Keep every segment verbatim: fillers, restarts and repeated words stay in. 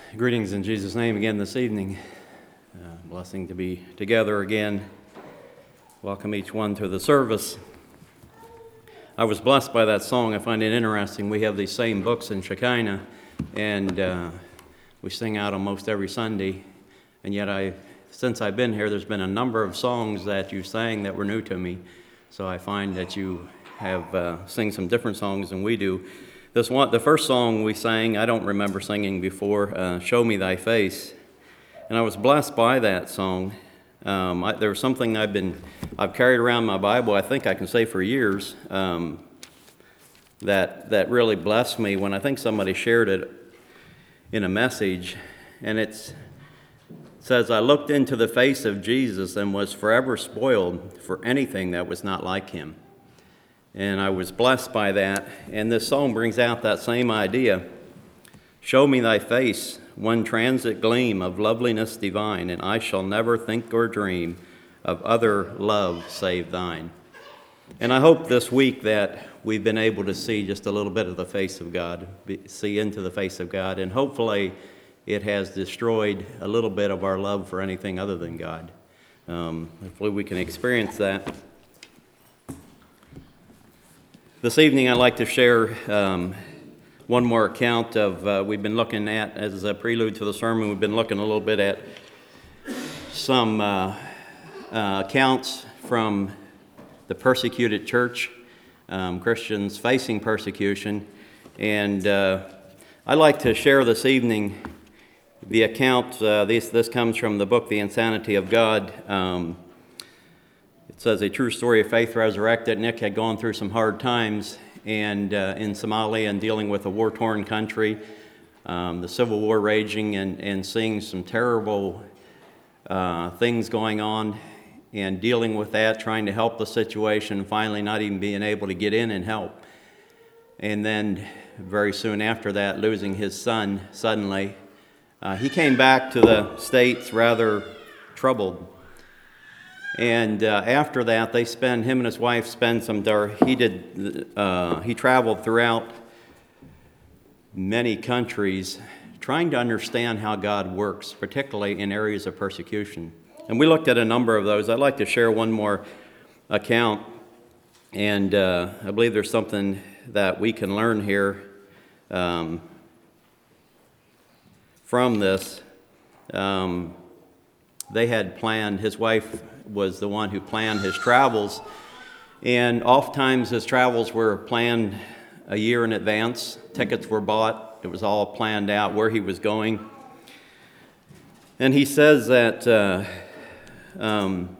Greetings in Jesus' name again this evening. Uh, blessing to be together again. Welcome each one to the service. I was blessed by that song. I find it interesting. We have these same books in Shekinah, and uh, we sing out almost every Sunday. And yet, I, since I've been here, there's been a number of songs that you sang that were new to me. So I find that you have uh, sing some different songs than we do. This one, the first song we sang, I don't remember singing before, uh, Show Me Thy Face. And I was blessed by that song. Um, I, there was something I've been, I've carried around my Bible, I think I can say for years, um, that, that really blessed me when I think somebody shared it in a message. And it's, it says, I looked into the face of Jesus and was forever spoiled for anything that was not like him. And I was blessed by that. And this song brings out that same idea. Show me thy face, one transit gleam of loveliness divine, and I shall never think or dream of other love save thine. And I hope this week that we've been able to see just a little bit of the face of God, see into the face of God, and hopefully it has destroyed a little bit of our love for anything other than God. Um, hopefully we can experience that. This evening I'd like to share um, one more account of, uh, we've been looking at, as a prelude to the sermon, we've been looking a little bit at some uh, uh, accounts from the persecuted church, um, Christians facing persecution. And uh, I'd like to share this evening the account, uh, this, this comes from the book, The Insanity of God. Um, It says a true story of faith resurrected. Nick had gone through some hard times and uh, in Somalia and dealing with a war-torn country, um, the civil war raging, and, and seeing some terrible uh, things going on and dealing with that, trying to help the situation, finally not even being able to get in and help. And then very soon after that, losing his son suddenly. Uh, he came back to the States rather troubled. And uh, after that, they spend, him and his wife spend some, he did, uh, he traveled throughout many countries trying to understand how God works, particularly in areas of persecution. And we looked at a number of those. I'd like to share one more account. And uh, I believe there's something that we can learn here um, from this. Um, they had planned, his wife was the one who planned his travels, and oftentimes his travels were planned a year in advance. Tickets were bought. It was all planned out where he was going. And he says that uh, um,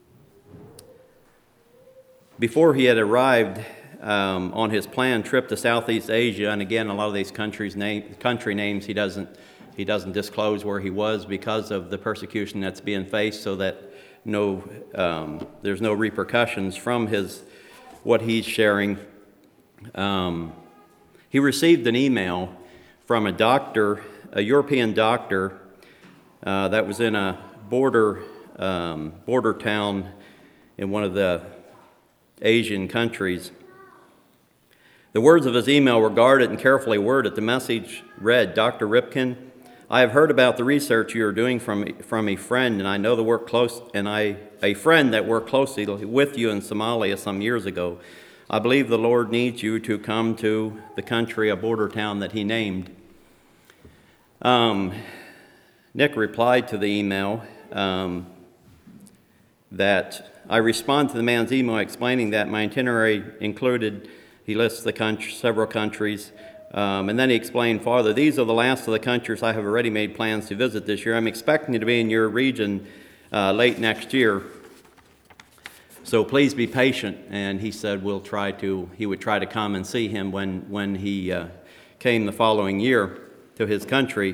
before he had arrived um, on his planned trip to Southeast Asia, and again, a lot of these countries name, country names he doesn't he doesn't disclose where he was because of the persecution that's being faced, so that no, um, there's no repercussions from his what he's sharing. Um, he received an email from a doctor, a European doctor, uh, that was in a border um, border town in one of the Asian countries. The words of his email were guarded and carefully worded. The message read, Doctor Ripken, I have heard about the research you are doing from from a friend, and I know the work close, and I a friend that worked closely with you in Somalia some years ago. I believe the Lord needs you to come to the country, a border town that he named. Um, Nick replied to the email um, that I respond to the man's email explaining that my itinerary included. He lists the country, several countries. Um, and then he explained farther, these are the last of the countries I have already made plans to visit this year. I'm expecting to be in your region uh, late next year. So please be patient. And he said we'll try to, he would try to come and see him when, when he uh, came the following year to his country.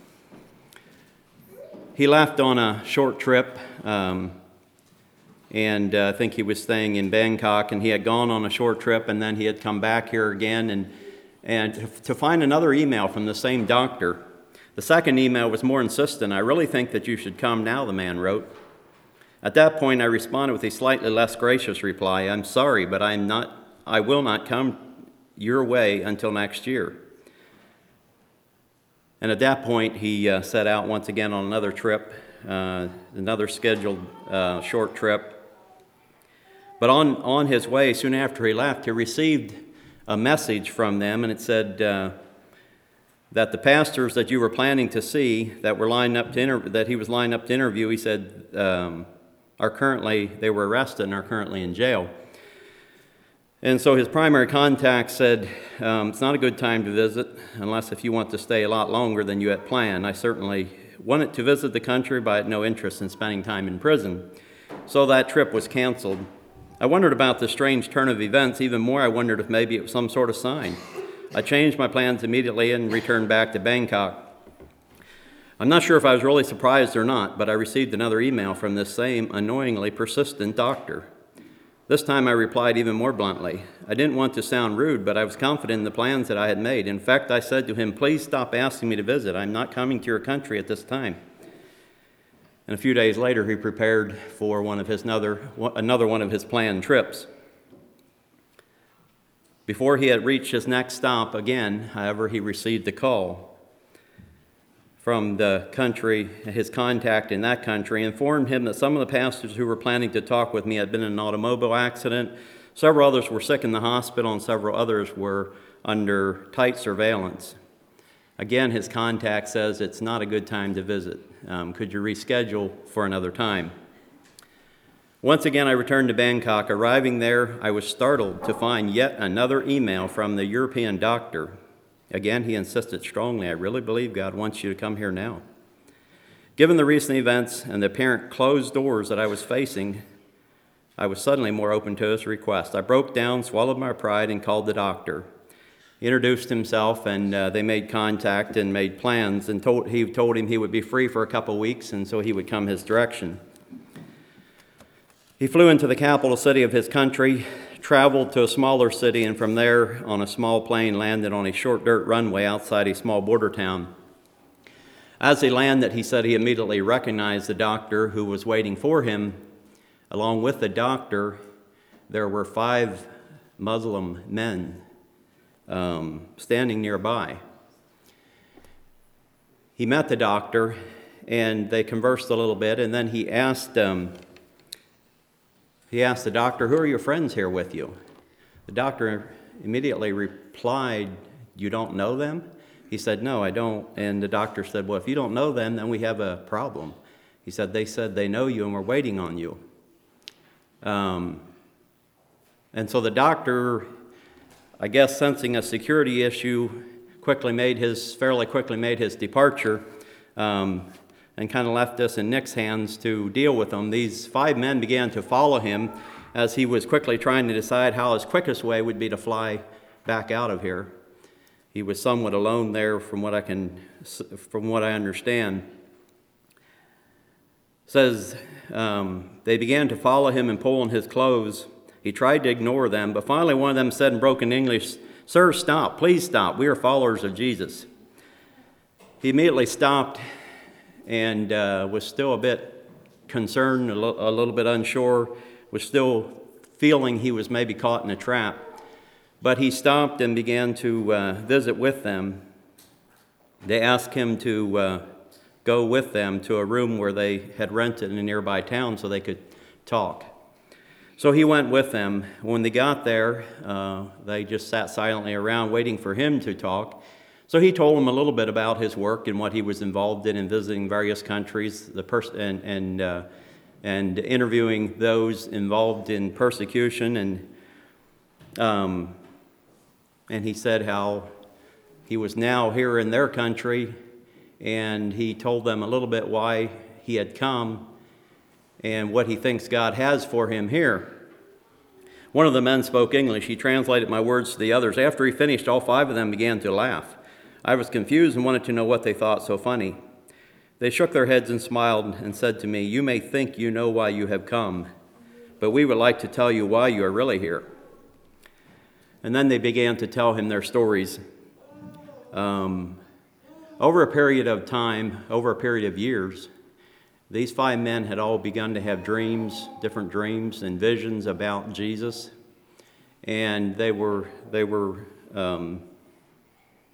He left on a short trip, um, and uh, I think he was staying in Bangkok, and he had gone on a short trip, and then he had come back here again, and And to find another email from the same doctor. The second email was more insistent. I really think that you should come now, the man wrote. At that point, I responded with a slightly less gracious reply. I'm sorry, but I'm not, I will not come your way until next year. And at that point, he uh, set out once again on another trip, uh, another scheduled uh, short trip. But on, on his way, soon after he left, he received a message from them, and it said uh, that the pastors that you were planning to see, that were lined up to inter- that he was lined up to interview, he said, um, are currently, they were arrested and are currently in jail. And so his primary contact said, um, it's not a good time to visit unless if you want to stay a lot longer than you had planned. I certainly wanted to visit the country, but I had no interest in spending time in prison. So that trip was canceled. I wondered about the strange turn of events. Even more, I wondered if maybe it was some sort of sign. I changed my plans immediately and returned back to Bangkok. I'm not sure if I was really surprised or not, but I received another email from this same annoyingly persistent doctor. This time I replied even more bluntly. I didn't want to sound rude, but I was confident in the plans that I had made. In fact, I said to him, please stop asking me to visit. I'm not coming to your country at this time. And a few days later, he prepared for one of his another, another one of his planned trips. Before he had reached his next stop again, however, he received a call from the country. His contact in that country informed him that some of the pastors who were planning to talk with me had been in an automobile accident. Several others were sick in the hospital, and several others were under tight surveillance. Again, his contact says it's not a good time to visit. Um, could you reschedule for another time? Once again, I returned to Bangkok. Arriving there, I was startled to find yet another email from the European doctor. Again, he insisted strongly, I really believe God wants you to come here now. Given the recent events and the apparent closed doors that I was facing, I was suddenly more open to his request. I broke down, swallowed my pride, and called the doctor. He introduced himself, and uh, they made contact and made plans, and told, he told him he would be free for a couple weeks, and so he would come his direction. He flew into the capital city of his country, traveled to a smaller city, and from there on a small plane landed on a short dirt runway outside a small border town. As he landed, he said he immediately recognized the doctor who was waiting for him. Along with the doctor, there were five Muslim men um, standing nearby. He met the doctor, and they conversed a little bit, and then he asked um, He asked the doctor, who are your friends here with you? The doctor immediately replied, you don't know them? He said, no, I don't. And the doctor said, well, if you don't know them, then we have a problem. He said, they said they know you and we're waiting on you. Um, and so the doctor, I guess sensing a security issue, quickly made his, fairly quickly made his departure. Um, and kind of left us in Nick's hands to deal with them. These five men began to follow him as he was quickly trying to decide how his quickest way would be to fly back out of here. He was somewhat alone there from what I can, from what I understand. It says, um, they began to follow him and pull on his clothes. He tried to ignore them, but finally one of them said in broken English, sir, stop, please stop. We are followers of Jesus. He immediately stopped and uh, was still a bit concerned, a, lo- a little bit unsure, was still feeling he was maybe caught in a trap. But he stopped and began to uh, visit with them. They asked him to uh, go with them to a room where they had rented in a nearby town so they could talk. So he went with them. When they got there, uh, they just sat silently around waiting for him to talk. So he told them a little bit about his work and what he was involved in in visiting various countries, the pers- and and uh, and interviewing those involved in persecution, and um, and he said how he was now here in their country, and he told them a little bit why he had come and what he thinks God has for him here. One of the men spoke English. He translated my words to the others. After he finished, all five of them began to laugh. I was confused and wanted to know what they thought so funny. They shook their heads and smiled and said to me, you may think you know why you have come, but we would like to tell you why you are really here. And then they began to tell him their stories. Um, over a period of time, over a period of years, these five men had all begun to have dreams, different dreams and visions about Jesus. And they were, they were, um,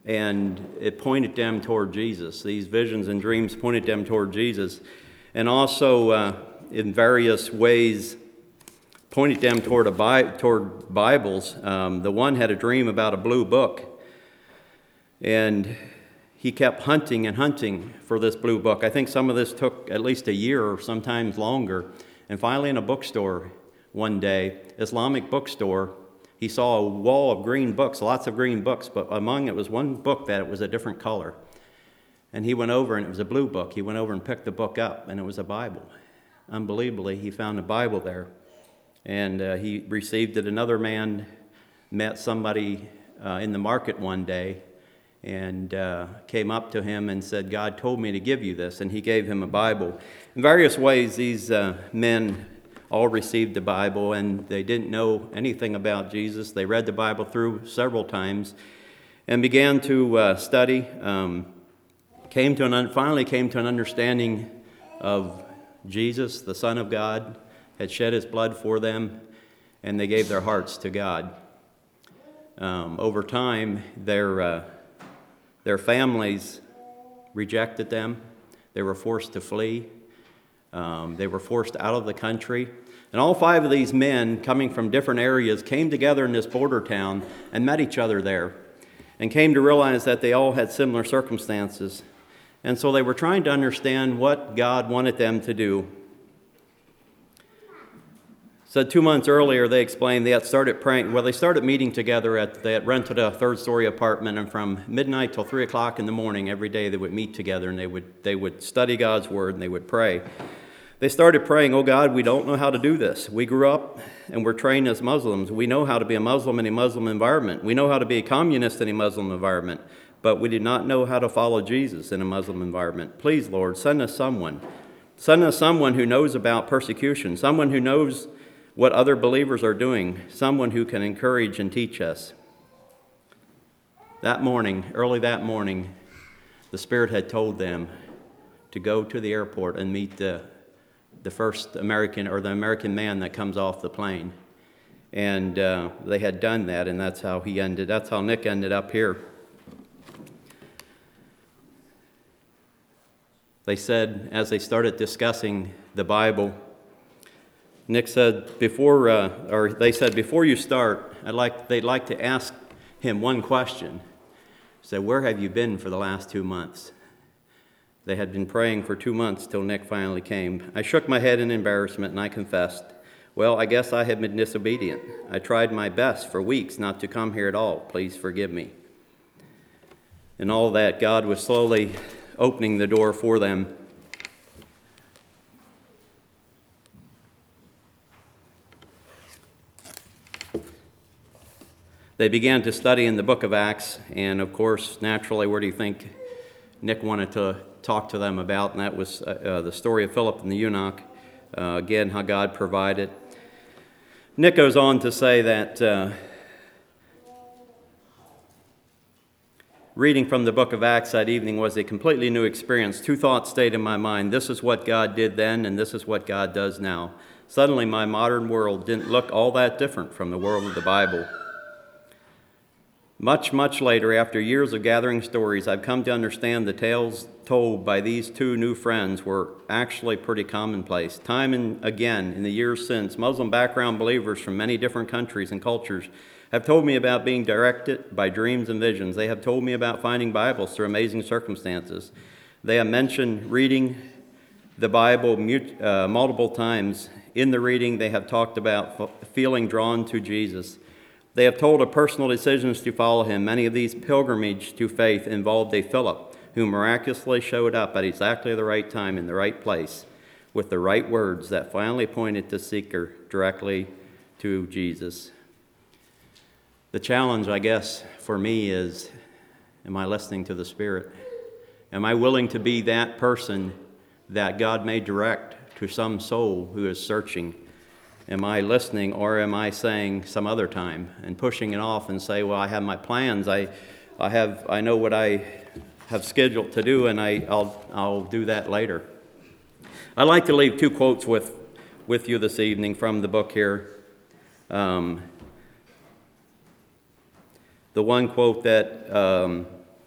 and it pointed them toward Jesus. These visions and dreams pointed them toward Jesus, and also uh, in various ways pointed them toward a Bi- toward Bibles. Um, the one had a dream about a blue book, and he kept hunting and hunting for this blue book. I think some of this took at least a year or sometimes longer. And finally, in a bookstore one day, Islamic bookstore, he saw a wall of green books, lots of green books, but among it was one book that it was a different color. And he went over, and it was a blue book. He went over and picked the book up, and it was a Bible. Unbelievably, he found a Bible there. And uh, he received it. Another man met somebody uh, in the market one day and uh, came up to him and said, God told me to give you this, and he gave him a Bible. In various ways, these uh, men all received the Bible, and they didn't know anything about Jesus. They read the Bible through several times and began to uh, study, um, came to an un- finally came to an understanding of Jesus, the Son of God, had shed his blood for them, and they gave their hearts to God. Um, over time, their uh, Their families rejected them. They were forced to flee. Um, they were forced out of the country. And all five of these men, coming from different areas, came together in this border town and met each other there and came to realize that they all had similar circumstances. And so they were trying to understand what God wanted them to do. So two months earlier, they explained they had started praying. Well, they started meeting together. At They had rented a third-story apartment, and from midnight till three o'clock in the morning, every day they would meet together, and they would they would study God's Word, and they would pray. They started praying, oh God, we don't know how to do this. We grew up and we're trained as Muslims. We know how to be a Muslim in a Muslim environment. We know how to be a communist in a Muslim environment, but we did not know how to follow Jesus in a Muslim environment. Please, Lord, send us someone. Send us someone who knows about persecution, someone who knows what other believers are doing, someone who can encourage and teach us. That morning, early that morning, the Spirit had told them to go to the airport and meet the, the first American, or the American man that comes off the plane. And uh, they had done that, and that's how he ended, that's how Nick ended up here. They said, as they started discussing the Bible, Nick said, before, uh, or they said, before you start, I'd like, they'd like to ask him one question. He said, where have you been for the last two months? They had been praying for two months till Nick finally came. I shook my head in embarrassment, and I confessed, well, I guess I have been disobedient. I tried my best for weeks not to come here at all. Please forgive me. And all that, God was slowly opening the door for them. They began to study in the book of Acts, and of course, naturally, where do you think Nick wanted to talk to them about? And that was uh, uh, the story of Philip and the eunuch, uh, again, how God provided. Nick goes on to say that uh, reading from the book of Acts that evening was a completely new experience. Two thoughts stayed in my mind. This is what God did then, and this is what God does now. Suddenly, my modern world didn't look all that different from the world of the Bible. Much, much later, after years of gathering stories, I've come to understand the tales told by these two new friends were actually pretty commonplace. Time and again, in the years since, Muslim background believers from many different countries and cultures have told me about being directed by dreams and visions. They have told me about finding Bibles through amazing circumstances. They have mentioned reading the Bible uh, multiple times. In the reading, they have talked about feeling drawn to Jesus. They have told of personal decisions to follow him. Many of these pilgrimages to faith involved a Philip who miraculously showed up at exactly the right time in the right place with the right words that finally pointed the seeker directly to Jesus. The challenge, I guess, for me is, am I listening to the Spirit? Am I willing to be that person that God may direct to some soul who is searching? Am I listening, or am I saying some other time and pushing it off and say, well, I have my plans. I I have I know what I have scheduled to do, and I, I'll I'll do that later. I'd like to leave two quotes with, with you this evening from the book here. Um, the one quote that um,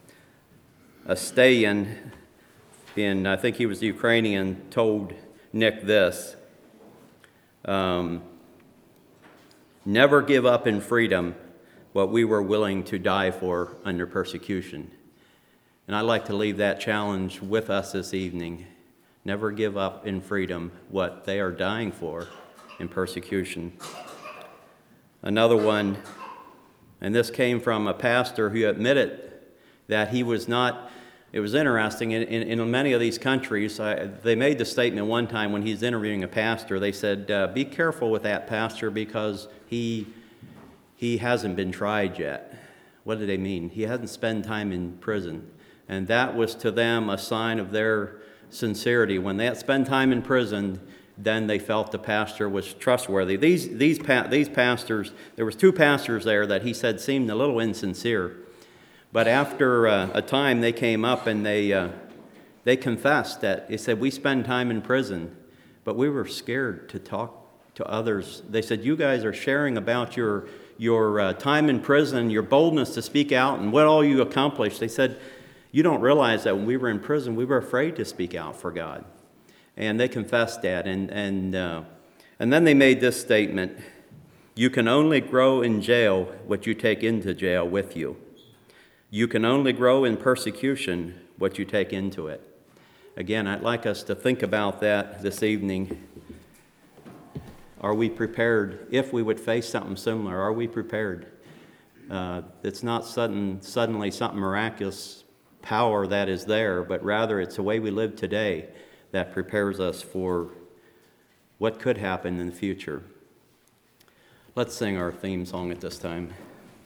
a stay-in, in, I think he was Ukrainian, told Nick this: um, never give up in freedom what we were willing to die for under persecution. And I'd like to leave that challenge with us this evening. Never give up in freedom what they are dying for in persecution. Another one, and this came from a pastor who admitted that he was not, it was interesting, in, in, in many of these countries, I, they made the statement one time when he's interviewing a pastor, they said, uh, be careful with that pastor because he, he hasn't been tried yet. What did they mean? He hasn't spent time in prison. And that was to them a sign of their sincerity. When they had spent time in prison, then they felt the pastor was trustworthy. These, these, pa- these pastors, there was two pastors there that he said seemed a little insincere. But after uh, a time, they came up and they, uh, they confessed that, they said, we spend time in prison, but we were scared to talk to others. They said, you guys are sharing about your, your uh, time in prison, your boldness to speak out, and what all you accomplished. They said, you don't realize that when we were in prison, we were afraid to speak out for God. And they confessed that. And, and, uh, and then they made this statement: you can only grow in jail what you take into jail with you. You can only grow in persecution what you take into it. Again, I'd like us to think about that this evening. Are we prepared? If we would face something similar, are we prepared? Uh, it's not sudden, suddenly something miraculous power that is there, but rather it's the way we live today that prepares us for what could happen in the future. Let's sing our theme song at this time.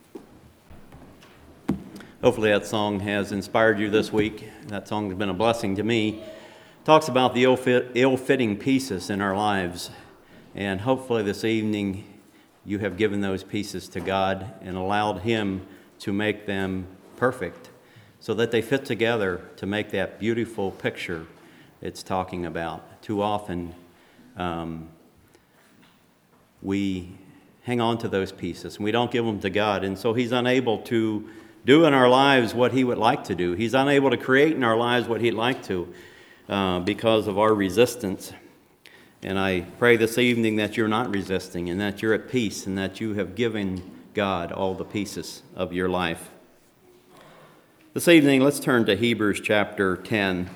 Hopefully that song has inspired you this week. That song has been a blessing to me. It talks about the ill-fit, ill-fitting pieces in our lives, and hopefully this evening you have given those pieces to God and allowed Him to make them perfect, so that they fit together to make that beautiful picture it's talking about. Too often, um, we hang on to those pieces and we don't give them to God, and so He's unable to do in our lives what He would like to do. He's unable to create in our lives what He'd like to uh, because of our resistance. And I pray this evening that you're not resisting and that you're at peace and that you have given God all the pieces of your life. This evening, let's turn to Hebrews chapter ten.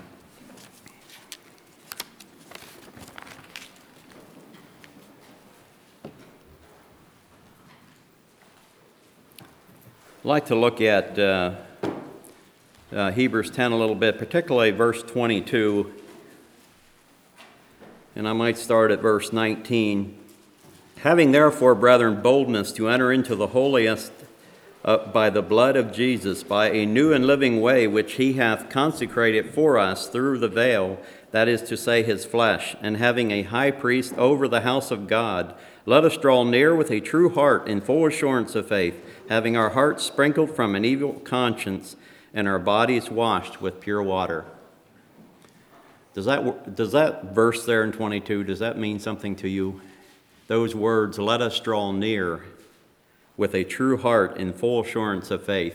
I'd like to look at uh, uh, Hebrews ten a little bit, particularly verse twenty-two. And I might start at verse nineteen. Having therefore, brethren, boldness to enter into the holiest Uh, by the blood of Jesus, by a new and living way which He hath consecrated for us through the veil, that is to say, His flesh, and having a high priest over the house of God, let us draw near with a true heart in full assurance of faith, having our hearts sprinkled from an evil conscience and our bodies washed with pure water. Does that, does that verse there in twenty-two, does that mean something to you? Those words, let us draw near with a true heart in full assurance of faith.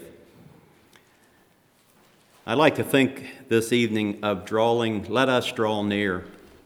I'd like to think this evening of drawing, let us draw near.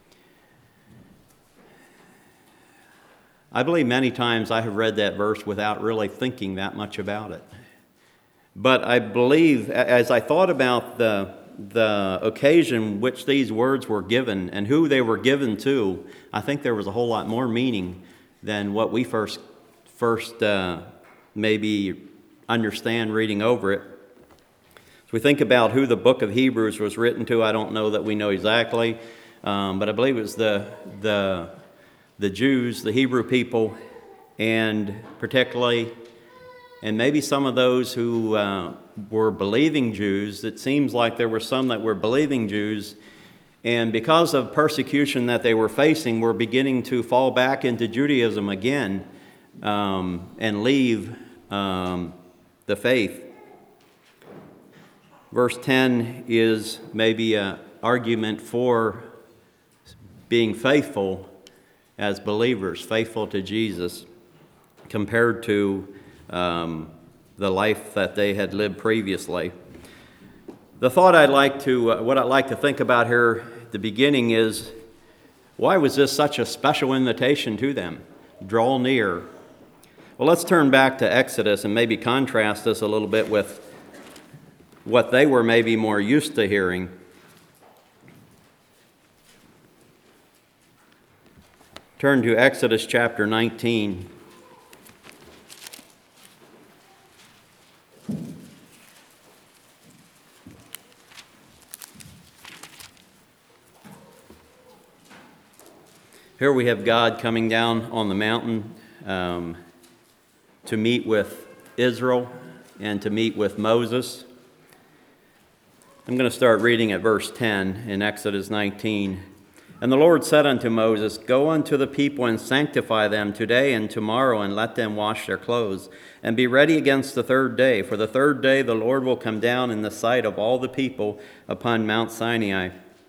I believe many times I have read that verse without really thinking that much about it. But I believe, as I thought about the, the occasion which these words were given and who they were given to, I think there was a whole lot more meaning than what we first first uh, maybe understand reading over it. As we think about who the book of Hebrews was written to, I don't know that we know exactly, um, but I believe it was the, the, the Jews, the Hebrew people, and particularly, and maybe some of those who uh, were believing Jews. It seems like there were some that were believing Jews, and because of persecution that they were facing, were beginning to fall back into Judaism again. Um, and leave um, the faith. Verse ten is maybe an argument for being faithful as believers, faithful to Jesus, compared to um, the life that they had lived previously. The thought I'd like to, uh, what I'd like to think about here at the beginning is, why was this such a special invitation to them? Draw near. Well, let's turn back to Exodus and maybe contrast this a little bit with what they were maybe more used to hearing. Turn to Exodus chapter nineteen. Here we have God coming down on the mountain um, to meet with Israel and to meet with Moses. I'm going to start reading at verse ten in Exodus nineteen. And the Lord said unto Moses, Go unto the people and sanctify them today and tomorrow, and let them wash their clothes, and be ready against the third day. For the third day the Lord will come down in the sight of all the people upon Mount Sinai.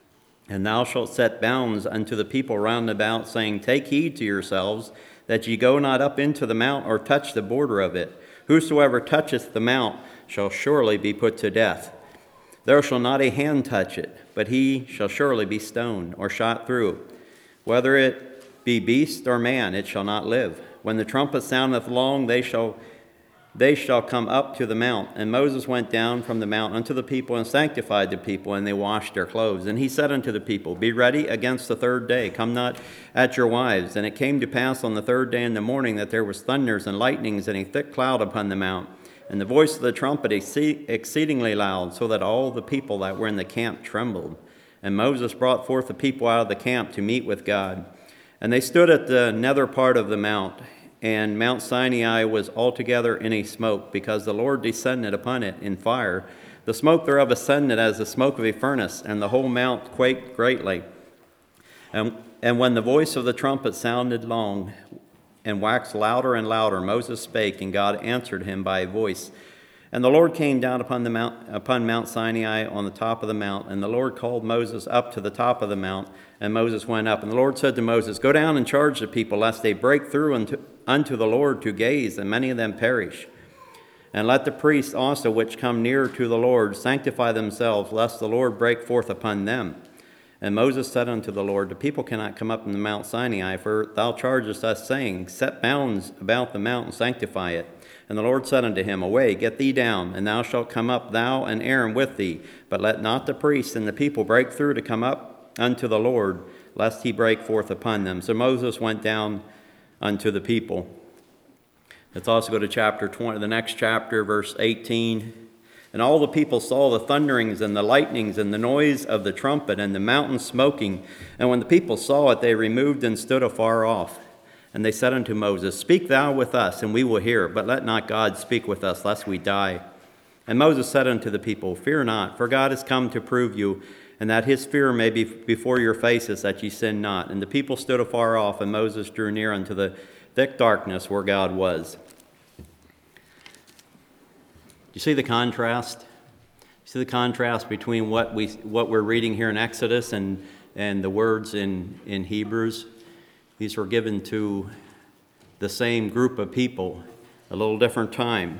And thou shalt set bounds unto the people round about, saying, Take heed to yourselves, that ye go not up into the mount, or touch the border of it. Whosoever toucheth the mount shall surely be put to death. There shall not a hand touch it, but he shall surely be stoned, or shot through. Whether it be beast or man, it shall not live. When the trumpet soundeth long, they shall they shall come up to the mount. And Moses went down from the mount unto the people, and sanctified the people, and they washed their clothes. And he said unto the people, Be ready against the third day, come not at your wives. And it came to pass on the third day in the morning that there was thunders and lightnings and a thick cloud upon the mount, and the voice of the trumpet exceedingly loud, so that all the people that were in the camp trembled. And Moses brought forth the people out of the camp to meet with God. And they stood at the nether part of the mount, and Mount Sinai was altogether in a smoke, because the Lord descended upon it in fire. The smoke thereof ascended as the smoke of a furnace, and the whole mount quaked greatly. And, and when the voice of the trumpet sounded long, and waxed louder and louder, Moses spake, and God answered him by a voice. And the Lord came down upon the mount, upon Mount Sinai on the top of the mount, and the Lord called Moses up to the top of the mount, and Moses went up. And the Lord said to Moses, Go down and charge the people, lest they break through unto, unto the Lord to gaze, and many of them perish. And let the priests also which come near to the Lord sanctify themselves, lest the Lord break forth upon them. And Moses said unto the Lord, The people cannot come up in the Mount Sinai, for thou chargest us, saying, Set bounds about the mount and sanctify it. And the Lord said unto him, Away, get thee down, and thou shalt come up, thou and Aaron with thee. But let not the priests and the people break through to come up unto the Lord, lest he break forth upon them. So Moses went down unto the people. Let's also go to chapter twenty, the next chapter, verse eighteen. And all the people saw the thunderings and the lightnings and the noise of the trumpet and the mountain smoking. And when the people saw it, they removed and stood afar off. And they said unto Moses, Speak thou with us, and we will hear, but let not God speak with us, lest we die. And Moses said unto the people, Fear not, for God is come to prove you, and that his fear may be before your faces, that ye sin not. And the people stood afar off, and Moses drew near unto the thick darkness where God was. You see the contrast? You see the contrast between what we what we're reading here in Exodus and and the words in, in Hebrews? These were given to the same group of people, a little different time.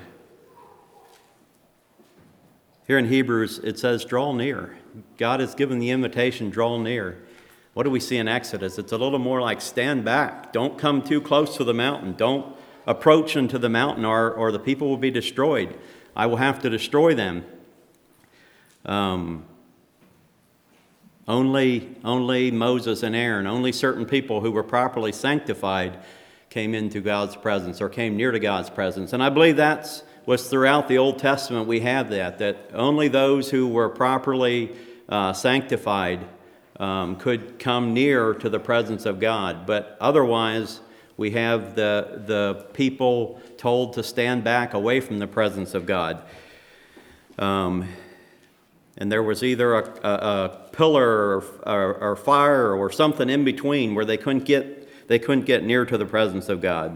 Here in Hebrews, it says, draw near. God has given the invitation, draw near. What do we see in Exodus? It's a little more like stand back. Don't come too close to the mountain. Don't approach into the mountain, or, or the people will be destroyed. I will have to destroy them. Um, only, only Moses and Aaron, only certain people who were properly sanctified came into God's presence or came near to God's presence. And I believe that's was throughout the Old Testament we have that, that only those who were properly uh, sanctified um, could come near to the presence of God. But otherwise, we have the, the people told to stand back away from the presence of God. Um, and there was either a, a, a pillar or, or, or fire or something in between where they couldn't get they couldn't get near to the presence of God.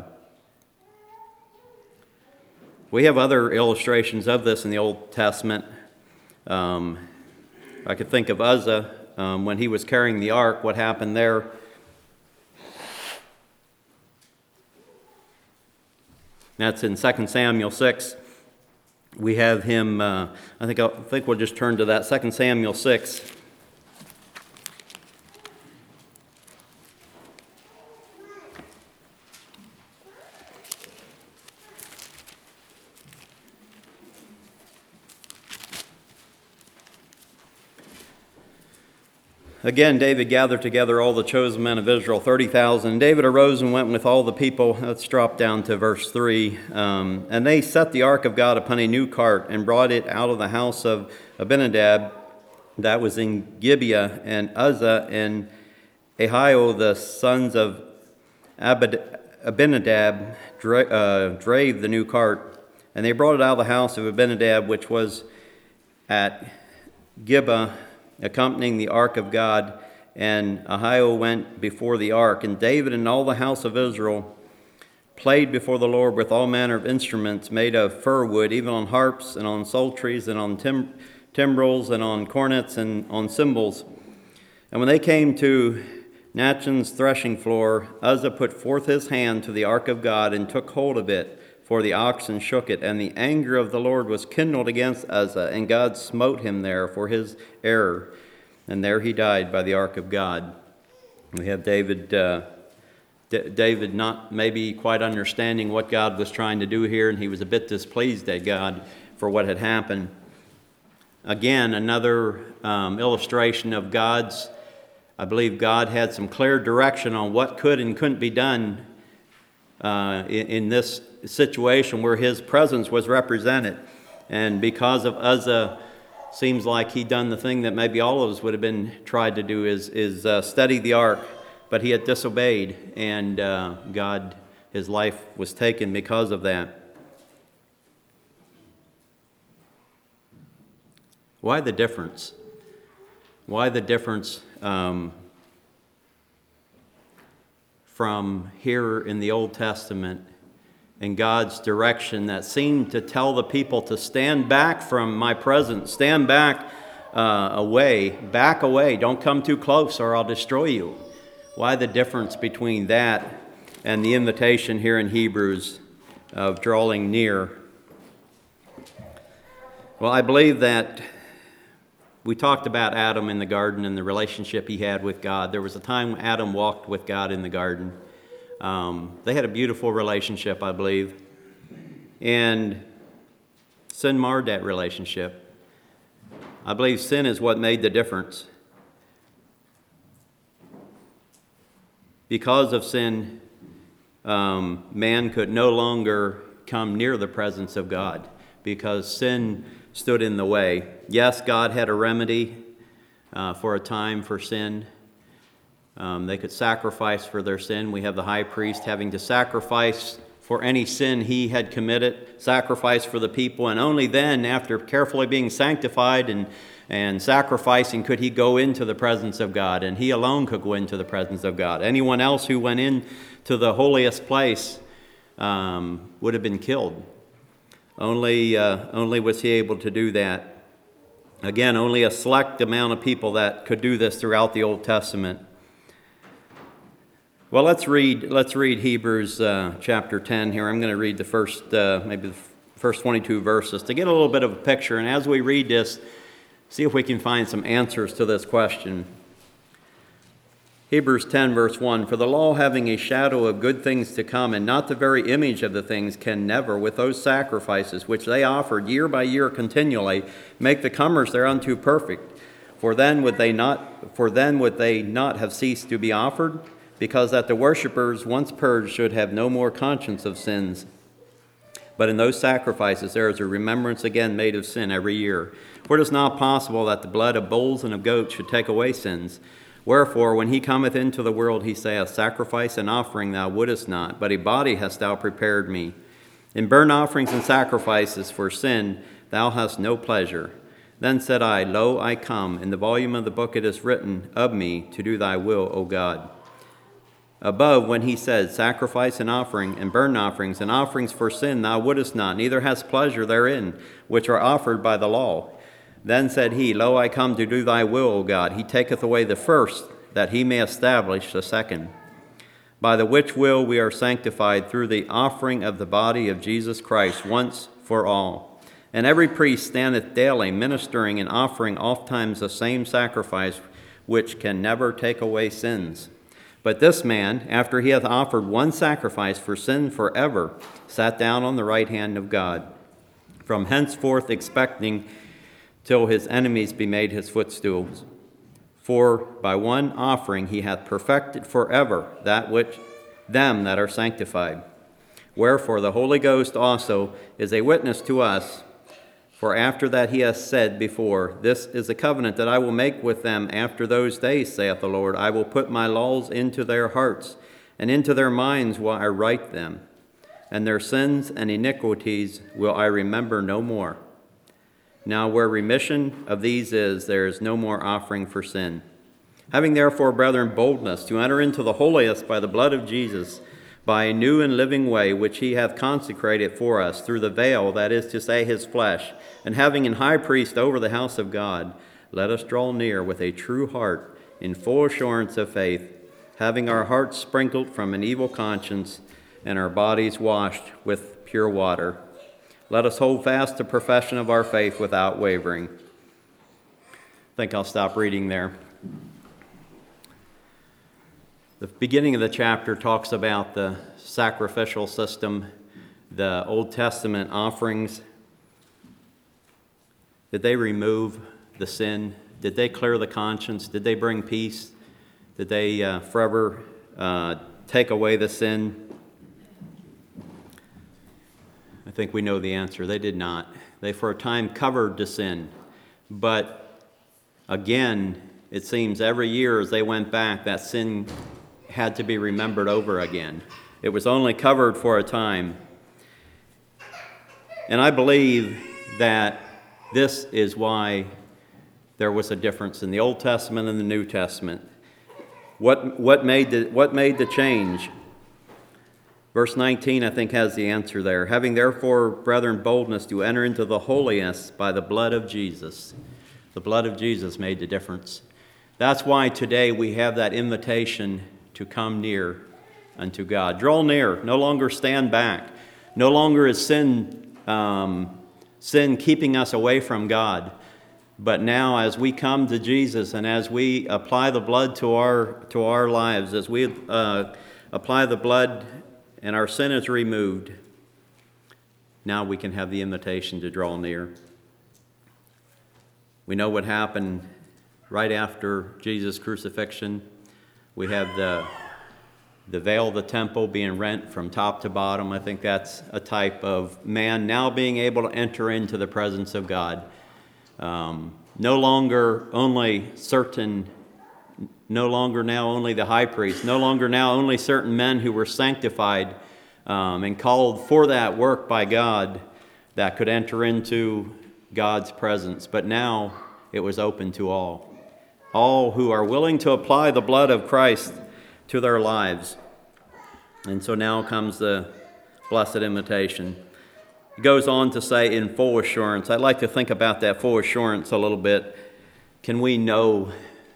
We have other illustrations of this in the Old Testament. Um, I could think of Uzzah um, when he was carrying the ark. What happened there? That's in Second Samuel six. we have him, uh, I think, I'll, I think we'll just turn to that, Second Samuel six. Again, David gathered together all the chosen men of Israel, thirty thousand. David arose and went with all the people. Let's drop down to verse three. Um, and they set the ark of God upon a new cart and brought it out of the house of Abinadab that was in Gibeah, and Uzzah and Ahio, the sons of Abid- Abinadab, dra- uh, drave the new cart. And they brought it out of the house of Abinadab, which was at Gibeah, accompanying the ark of God, and Ahio went before the ark. And David and all the house of Israel played before the Lord with all manner of instruments made of fir wood, even on harps and on psalteries and on tim- timbrels and on cornets and on cymbals. And when they came to Nachon's threshing floor, Uzzah put forth his hand to the ark of God and took hold of it, for the oxen shook it. And the anger of the Lord was kindled against Uzzah, and God smote him there for his error. And there he died by the ark of God. We have David, uh, D- David not maybe quite understanding what God was trying to do here, and he was a bit displeased at God for what had happened. Again, another um, illustration of God's, I believe God had some clear direction on what could and couldn't be done uh, in, in this situation where his presence was represented. And because of Uzzah, seems like he done the thing that maybe all of us would have been tried to do, is, is uh, study the ark, but he had disobeyed, and uh, God, his life was taken because of that. Why the difference? Why the difference um, from here in the Old Testament and God's direction that seemed to tell the people to stand back from my presence, stand back uh, away, back away, don't come too close or I'll destroy you. Why the difference between that and the invitation here in Hebrews of drawing near? Well, I believe that we talked about Adam in the garden and the relationship he had with God. There was a time when Adam walked with God in the garden. Um, they had a beautiful relationship, I believe. And sin marred that relationship. I believe sin is what made the difference. Because of sin, um, man could no longer come near the presence of God because sin stood in the way. Yes, God had a remedy uh, for a time for sin. Um, they could sacrifice for their sin. We have the high priest having to sacrifice for any sin he had committed, sacrifice for the people, and only then, after carefully being sanctified and, and sacrificing, could he go into the presence of God, and he alone could go into the presence of God. Anyone else who went into the holiest place um, would have been killed. Only, uh, only was he able to do that. Again, only a select amount of people that could do this throughout the Old Testament. Well, let's read. Let's read Hebrews uh, chapter ten here. I'm going to read the first, uh, maybe the first twenty-two verses to get a little bit of a picture. And as we read this, see if we can find some answers to this question. Hebrews ten, verse one, "For the law, having a shadow of good things to come, and not the very image of the things, can never, with those sacrifices which they offered year by year continually, make the comers thereunto perfect. For then would they not, for then would they not have ceased to be offered? Because that the worshippers, once purged, should have no more conscience of sins. But in those sacrifices there is a remembrance again made of sin every year. For it is not possible that the blood of bulls and of goats should take away sins. Wherefore, when he cometh into the world, he saith, Sacrifice and offering thou wouldest not, but a body hast thou prepared me. In burnt offerings and sacrifices for sin thou hast no pleasure. Then said I, Lo, I come. In the volume of the book it is written of me, to do thy will, O God. Above, when he said, Sacrifice and offering, and burnt offerings, and offerings for sin thou wouldest not, neither hast pleasure therein, which are offered by the law. Then said he, Lo, I come to do thy will, O God. He taketh away the first, that he may establish the second. By the which will we are sanctified through the offering of the body of Jesus Christ once for all. And every priest standeth daily, ministering and offering ofttimes the same sacrifice, which can never take away sins. But this man, after he hath offered one sacrifice for sin forever, sat down on the right hand of God, from henceforth expecting till his enemies be made his footstools. For by one offering he hath perfected forever that which them that are sanctified. Wherefore the Holy Ghost also is a witness to us. For after that he hath said before, This is the covenant that I will make with them after those days, saith the Lord. I will put my laws into their hearts, and into their minds will I write them. And their sins and iniquities will I remember no more. Now where remission of these is, there is no more offering for sin. Having therefore, brethren, boldness to enter into the holiest by the blood of Jesus, by a new and living way, which he hath consecrated for us through the veil, that is to say, his flesh, and having an high priest over the house of God, let us draw near with a true heart, in full assurance of faith, having our hearts sprinkled from an evil conscience, and our bodies washed with pure water. Let us hold fast the profession of our faith without wavering. I think I'll stop reading there. The beginning of the chapter talks about the sacrificial system, the Old Testament offerings. Did they remove the sin? Did they clear the conscience? Did they bring peace? Did they uh, forever uh, take away the sin? I think we know the answer. They did not. They for a time covered the sin. But again, it seems every year as they went back, that sin had to be remembered over again. It was only covered for a time. And I believe that this is why there was a difference in the Old Testament and the New Testament. What, what, made the, what made the change? Verse nineteen, I think, has the answer there. Having therefore, brethren, boldness to enter into the holiest by the blood of Jesus. The blood of Jesus made the difference. That's why today we have that invitation to come near unto God. Draw near, no longer stand back. No longer is sin, um, sin keeping us away from God. But now as we come to Jesus and as we apply the blood to our, to our lives, as we uh, apply the blood and our sin is removed, now we can have the invitation to draw near. We know what happened right after Jesus' crucifixion. We have the, the veil of the temple being rent from top to bottom. I think that's a type of man now being able to enter into the presence of God. Um, no longer only certain, no longer now only the high priest, no longer now only certain men who were sanctified um, and called for that work by God that could enter into God's presence. But now it was open to all. All who are willing to apply the blood of Christ to their lives. And so now comes the blessed invitation. It goes on to say in full assurance. I'd like to think about that full assurance a little bit. Can we know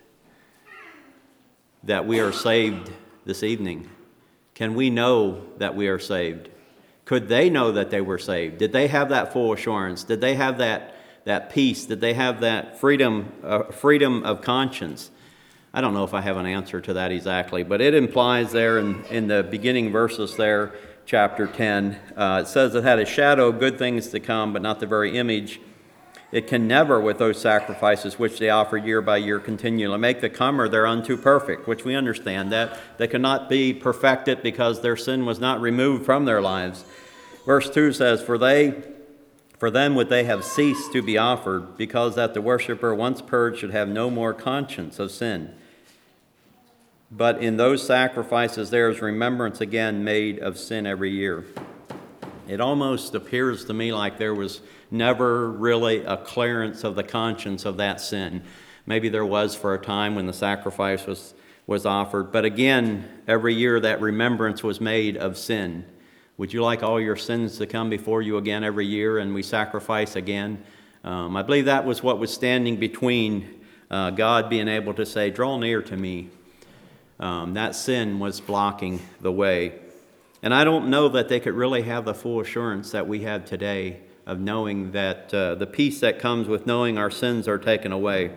that we are saved this evening? Can we know that we are saved? Could they know that they were saved? Did they have that full assurance? Did they have that that peace? Did they have that freedom, uh, freedom of conscience? I don't know if I have an answer to that exactly, but it implies there in, in the beginning verses there, chapter ten, uh, it says it had a shadow of good things to come, but not the very image. It can never, with those sacrifices which they offer year by year continually, make the comer thereunto perfect, which we understand that they cannot be perfected because their sin was not removed from their lives. Verse two says, For they For then would they have ceased to be offered, because that the worshiper once purged should have no more conscience of sin. But in those sacrifices there is remembrance again made of sin every year. It almost appears to me like there was never really a clearance of the conscience of that sin. Maybe there was for a time when the sacrifice was, was offered. But again, every year that remembrance was made of sin. Would you like all your sins to come before you again every year and we sacrifice again? Um, I believe that was what was standing between uh, God being able to say, draw near to me. Um, that sin was blocking the way. And I don't know that they could really have the full assurance that we have today of knowing that uh, the peace that comes with knowing our sins are taken away.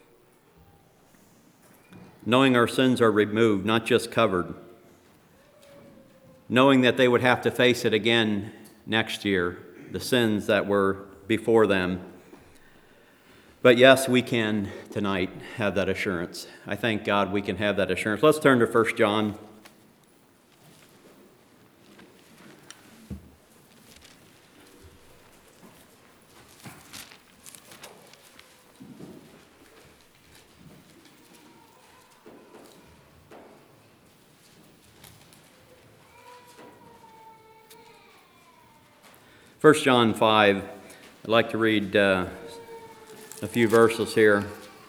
Knowing our sins are removed, not just covered. Knowing that they would have to face it again next year, the sins that were before them. But yes, we can tonight have that assurance. I thank God we can have that assurance. Let's turn to First John. First John five, I'd like to read uh, a few verses here.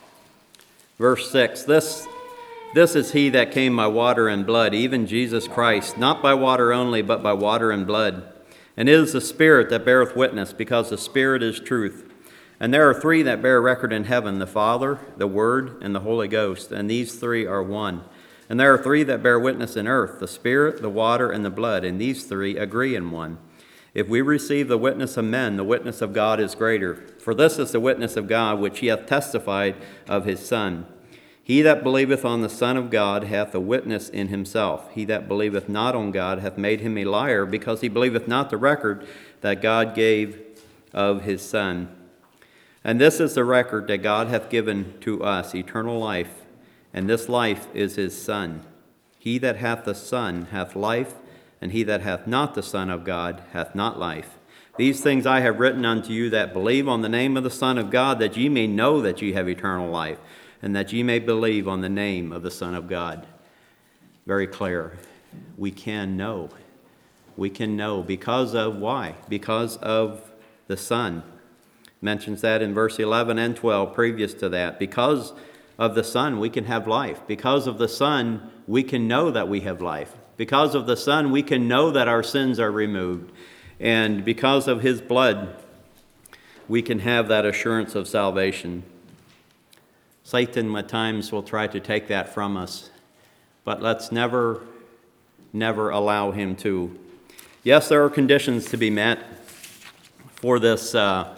Verse six, this, this is he that came by water and blood, even Jesus Christ, not by water only, but by water and blood. And it is the Spirit that beareth witness, because the Spirit is truth. And there are three that bear record in heaven, the Father, the Word, and the Holy Ghost, and these three are one. And there are three that bear witness in earth, the Spirit, the water, and the blood, and these three agree in one. If we receive the witness of men, the witness of God is greater. For this is the witness of God, which he hath testified of his Son. He that believeth on the Son of God hath a witness in himself. He that believeth not on God hath made him a liar, because he believeth not the record that God gave of his Son. And this is the record that God hath given to us, eternal life, and this life is his Son. He that hath the Son hath life, and he that hath not the Son of God hath not life. These things I have written unto you that believe on the name of the Son of God, that ye may know that ye have eternal life, and that ye may believe on the name of the Son of God. Very clear. We can know. We can know because of why? Because of the Son. Mentions that in verse eleven and twelve previous to that. Because of the Son, we can have life. Because of the Son, we can know that we have life. Because of the Son, we can know that our sins are removed. And because of his blood, we can have that assurance of salvation. Satan at times will try to take that from us, but let's never, never allow him to. Yes, there are conditions to be met for this, uh,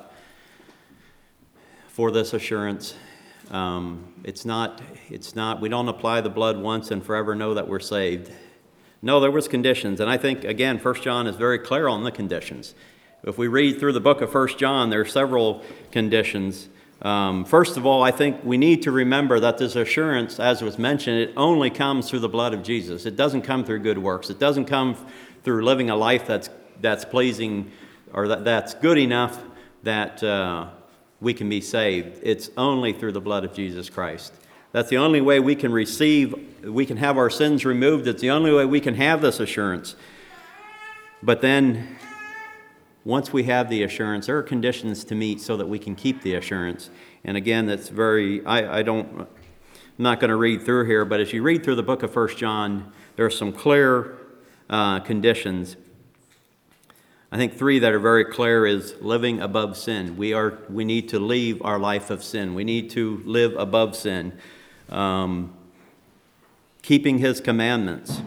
for this assurance. Um, it's not, it's not, we don't apply the blood once and forever know that we're saved. No, there was conditions, and I think, again, First John is very clear on the conditions. If we read through the book of First John, there are several conditions. Um, first of all, I think we need to remember that this assurance, as was mentioned, it only comes through the blood of Jesus. It doesn't come through good works. It doesn't come through living a life that's that's pleasing or that, that's good enough that uh, we can be saved. It's only through the blood of Jesus Christ. That's the only way we can receive, we can have our sins removed. It's the only way we can have this assurance. But then, once we have the assurance, there are conditions to meet so that we can keep the assurance. And again, that's very, I, I don't, I'm not going to read through here, but as you read through the book of First John, there are some clear uh, conditions. I think three that are very clear is living above sin. We are, we need to leave our life of sin. We need to live above sin. Um, keeping his commandments.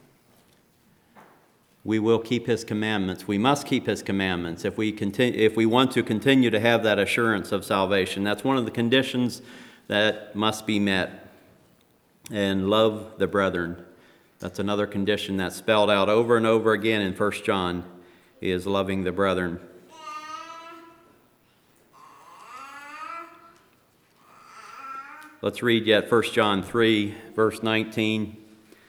We will keep his commandments. We must keep his commandments if we continue, if we want to continue to have that assurance of salvation. That's one of the conditions that must be met. And love the brethren. That's another condition that's spelled out over and over again in First John, is loving the brethren. Let's read yet First John three, verse nineteen.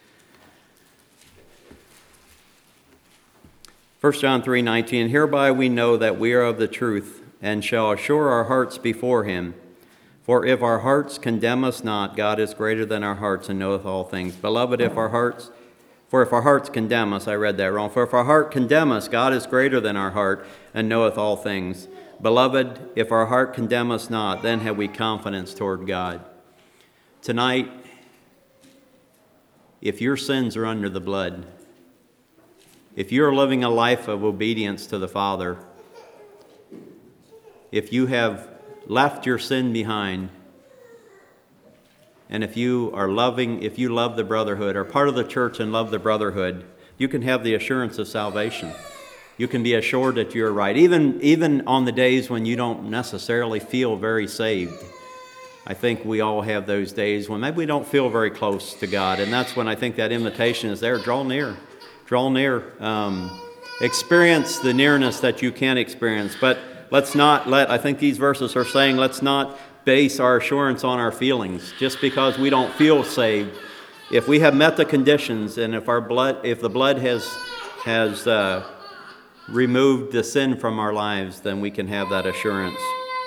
First John three nineteen, hereby we know that we are of the truth, and shall assure our hearts before him. For if our hearts condemn us not, God is greater than our hearts and knoweth all things. Beloved, if our hearts, for if our hearts condemn us, I read that wrong. For if our heart condemn us, God is greater than our heart and knoweth all things. Beloved, if our heart condemn us not, then have we confidence toward God. Tonight, if your sins are under the blood, if you're living a life of obedience to the Father, if you have left your sin behind, and if you are loving, if you love the brotherhood, are part of the church and love the brotherhood, you can have the assurance of salvation. You can be assured that you're right, even, even on the days when you don't necessarily feel very saved. I think we all have those days when maybe we don't feel very close to God, and that's when I think that invitation is there. Draw near. Draw near. Um, experience the nearness that you can experience, but let's not let, I think these verses are saying, let's not base our assurance on our feelings. Just because we don't feel saved, if we have met the conditions, and if our blood, if the blood has, has uh, removed the sin from our lives, then we can have that assurance.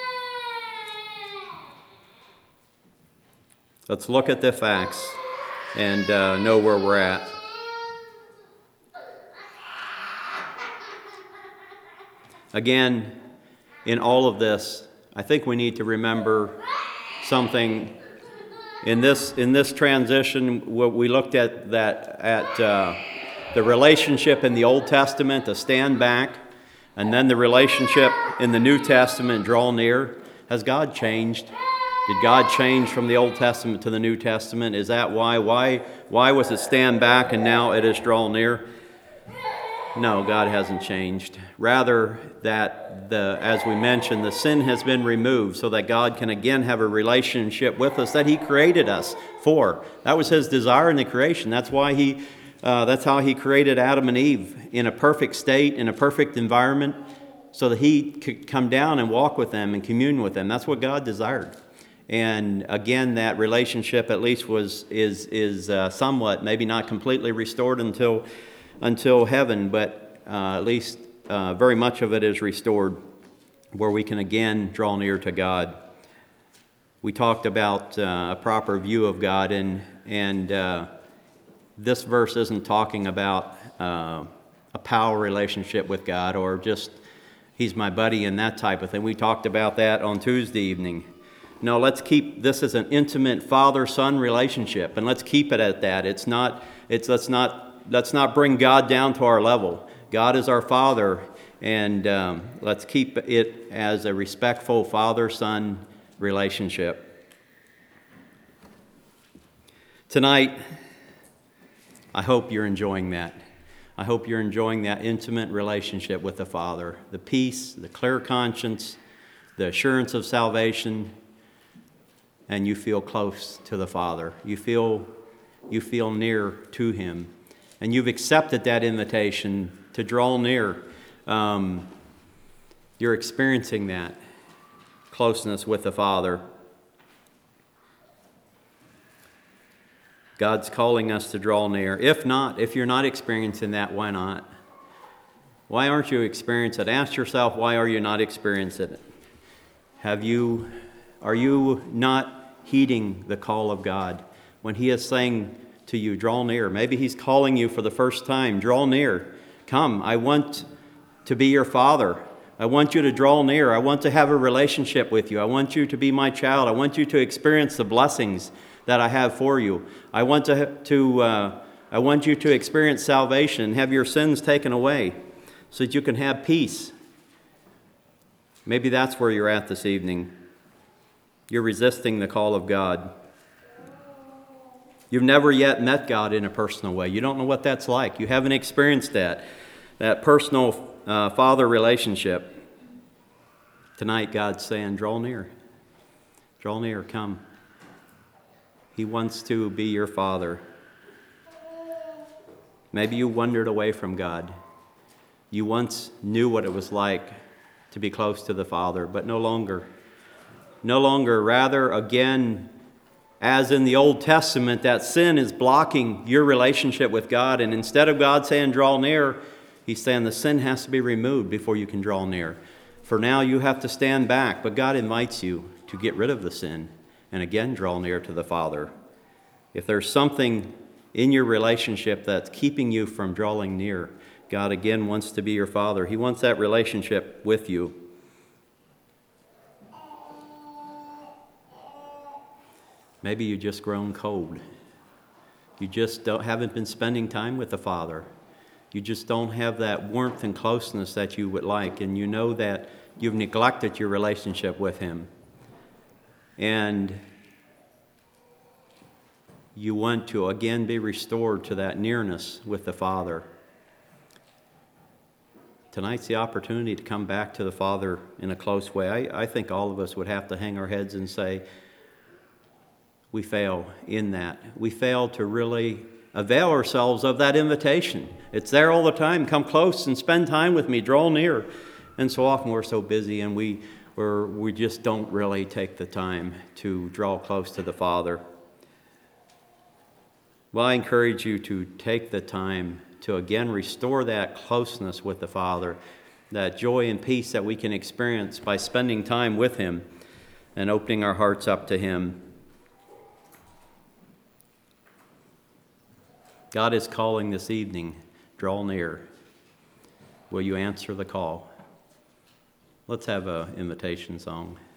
Let's look at the facts and uh, know where we're at. Again, in all of this, I think we need to remember something. In this in this transition, we looked at that at uh, the relationship in the Old Testament, to stand back, and then the relationship in the New Testament, draw near. Has God changed? Did God change from the Old Testament to the New Testament? Is that why? Why, why was it stand back and now it is draw near? No, God hasn't changed. Rather, that, the, as we mentioned, the sin has been removed so that God can again have a relationship with us that He created us for. That was His desire in the creation. That's why He, uh, that's how He created Adam and Eve, in a perfect state, in a perfect environment, so that He could come down and walk with them and commune with them. That's what God desired. And again, that relationship at least was is is uh, somewhat, maybe not completely restored until until heaven, but uh, at least uh, very much of it is restored, where we can again draw near to God. We talked about uh, a proper view of God, and and uh, this verse isn't talking about uh, a power relationship with God, or just He's my buddy and that type of thing. We talked about that on Tuesday evening. No, let's keep this as an intimate father-son relationship, and let's keep it at that. It's not. It's let's not. Let's not bring God down to our level. God is our Father, and um, let's keep it as a respectful father-son relationship. Tonight, I hope you're enjoying that. I hope you're enjoying that intimate relationship with the Father, the peace, the clear conscience, the assurance of salvation. And you feel close to the Father. You feel, you feel near to Him. And you've accepted that invitation to draw near. Um, you're experiencing that closeness with the Father. God's calling us to draw near. If not, if you're not experiencing that, why not? Why aren't you experiencing it? Ask yourself, why are you not experiencing it? Have you, are you not heeding the call of God when He is saying to you, draw near? Maybe He's calling you for the first time, draw near. Come, I want to be your Father. I want you to draw near. I want to have a relationship with you. I want you to be my child. I want you to experience the blessings that I have for you. I want to, to uh, I want you to experience salvation and have your sins taken away so that you can have peace. Maybe that's where you're at this evening. You're resisting the call of God. You've never yet met God in a personal way. You don't know what that's like. You haven't experienced that, that personal uh, father relationship. Tonight, God's saying, draw near. Draw near, come. He wants to be your Father. Maybe you wandered away from God. You once knew what it was like to be close to the Father, but no longer. No longer, rather, again, as in the Old Testament, that sin is blocking your relationship with God. And instead of God saying, draw near, He's saying the sin has to be removed before you can draw near. For now, you have to stand back, but God invites you to get rid of the sin and again draw near to the Father. If there's something in your relationship that's keeping you from drawing near, God again wants to be your Father. He wants that relationship with you. Maybe you just grown cold. You just don't, haven't been spending time with the Father. You just don't have that warmth and closeness that you would like, and you know that you've neglected your relationship with Him. And you want to again be restored to that nearness with the Father. tonight's the opportunity to come back to the Father in a close way. I, I think all of us would have to hang our heads and say, we fail in that. We fail to really avail ourselves of that invitation. It's there all the time. Come close and spend time with me. Draw near. And so often we're so busy and we we're, we just don't really take the time to draw close to the Father. Well, I encourage you to take the time to again restore that closeness with the Father, that joy and peace that we can experience by spending time with Him and opening our hearts up to Him. God is calling this evening. Draw near. Will you answer the call? Let's have an invitation song.